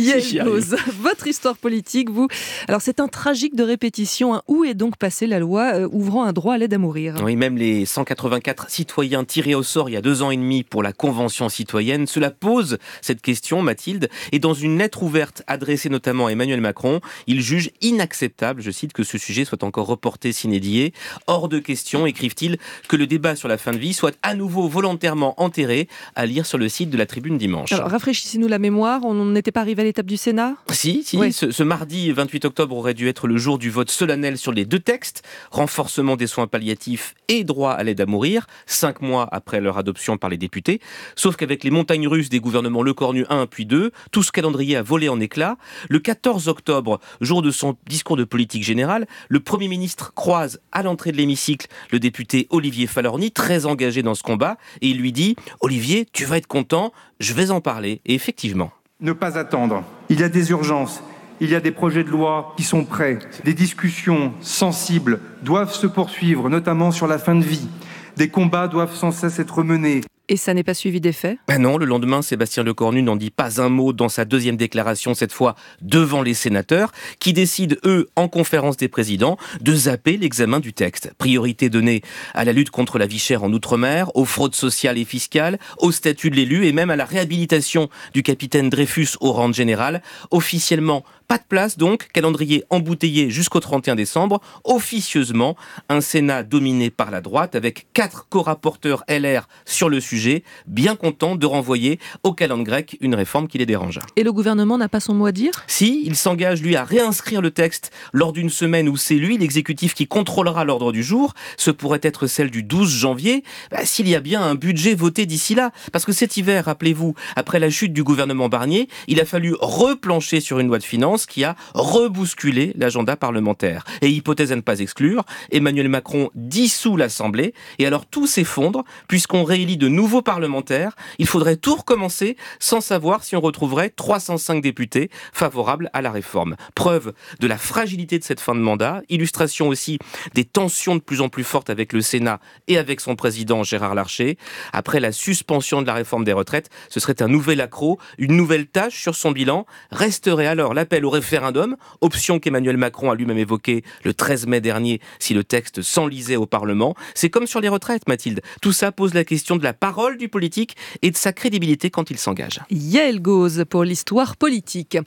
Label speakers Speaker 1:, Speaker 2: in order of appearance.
Speaker 1: Yael Gauz, votre histoire politique, vous. Alors c'est un tragique de répétition. Hein. Où est donc passée la loi ouvrant un droit à l'aide à mourir ?
Speaker 2: Oui, même les 184 citoyens tirés au sort il y a 2 ans et demi pour la Convention citoyenne, cela pose cette question, Mathilde. Et dans une lettre ouverte adressée notamment à Emmanuel Macron, il juge inacceptable, je cite, que ce sujet soit encore reporté sine die. Hors de question, écrivent-ils, que le débat sur la fin de vie soit à nouveau volontairement enterré, à lire sur le site de la Tribune dimanche.
Speaker 1: Alors rafraîchissez-nous la mémoire, on n'était pas arrivé à l'étape du Sénat ?
Speaker 2: Si, oui. Ce mardi 28 octobre aurait dû être le jour du vote solennel sur les 2 textes, renforcement des soins palliatifs et droit à l'aide à mourir, 5 mois après leur adoption par les députés. Sauf qu'avec les montagnes russes des gouvernements Lecornu 1 puis 2, tout ce calendrier a volé en éclats. Le 14 octobre, jour de son discours de politique générale, le Premier ministre croise à l'entrée de l'hémicycle le député Olivier Falorni, très engagé dans ce combat, et il lui dit « Olivier, tu vas être content, je vais en parler ». Et effectivement.
Speaker 3: Ne pas attendre. Il y a des urgences. Il y a des projets de loi qui sont prêts. Des discussions sensibles doivent se poursuivre, notamment sur la fin de vie. Des combats doivent sans cesse être menés.
Speaker 1: Et ça n'est pas suivi d'effet ?
Speaker 2: Non, le lendemain, Sébastien Lecornu n'en dit pas un mot dans sa 2e déclaration, cette fois devant les sénateurs, qui décident, eux, en conférence des présidents, de zapper l'examen du texte. Priorité donnée à la lutte contre la vie chère en Outre-mer, aux fraudes sociales et fiscales, au statut de l'élu et même à la réhabilitation du capitaine Dreyfus au rang de général. Officiellement, pas de place donc, calendrier embouteillé jusqu'au 31 décembre. Officieusement, un Sénat dominé par la droite avec 4 co-rapporteurs LR sur le sujet, bien content de renvoyer au calendrier grec une réforme qui les dérange.
Speaker 1: Et le gouvernement n'a pas son mot à dire ?
Speaker 2: Si, il s'engage lui à réinscrire le texte lors d'une semaine où c'est lui, l'exécutif, qui contrôlera l'ordre du jour. Ce pourrait être celle du 12 janvier, s'il y a bien un budget voté d'ici là. Parce que cet hiver, rappelez-vous, après la chute du gouvernement Barnier, il a fallu replancher sur une loi de finances qui a rebousculé l'agenda parlementaire. Et hypothèse à ne pas exclure, Emmanuel Macron dissout l'Assemblée, et alors tout s'effondre, puisqu'on réélit de nouveaux parlementaires. Il faudrait tout recommencer sans savoir si on retrouverait 305 députés favorables à la réforme. Preuve de la fragilité de cette fin de mandat, illustration aussi des tensions de plus en plus fortes avec le Sénat et avec son président Gérard Larcher. Après la suspension de la réforme des retraites, ce serait un nouvel accroc, une nouvelle tâche sur son bilan. Resterait alors l'appel au référendum, option qu'Emmanuel Macron a lui-même évoquée le 13 mai dernier si le texte s'enlisait au Parlement. C'est comme sur les retraites, Mathilde. Tout ça pose la question de la parole du politique et de sa crédibilité quand il s'engage.
Speaker 1: Yael Gauz pour l'histoire politique.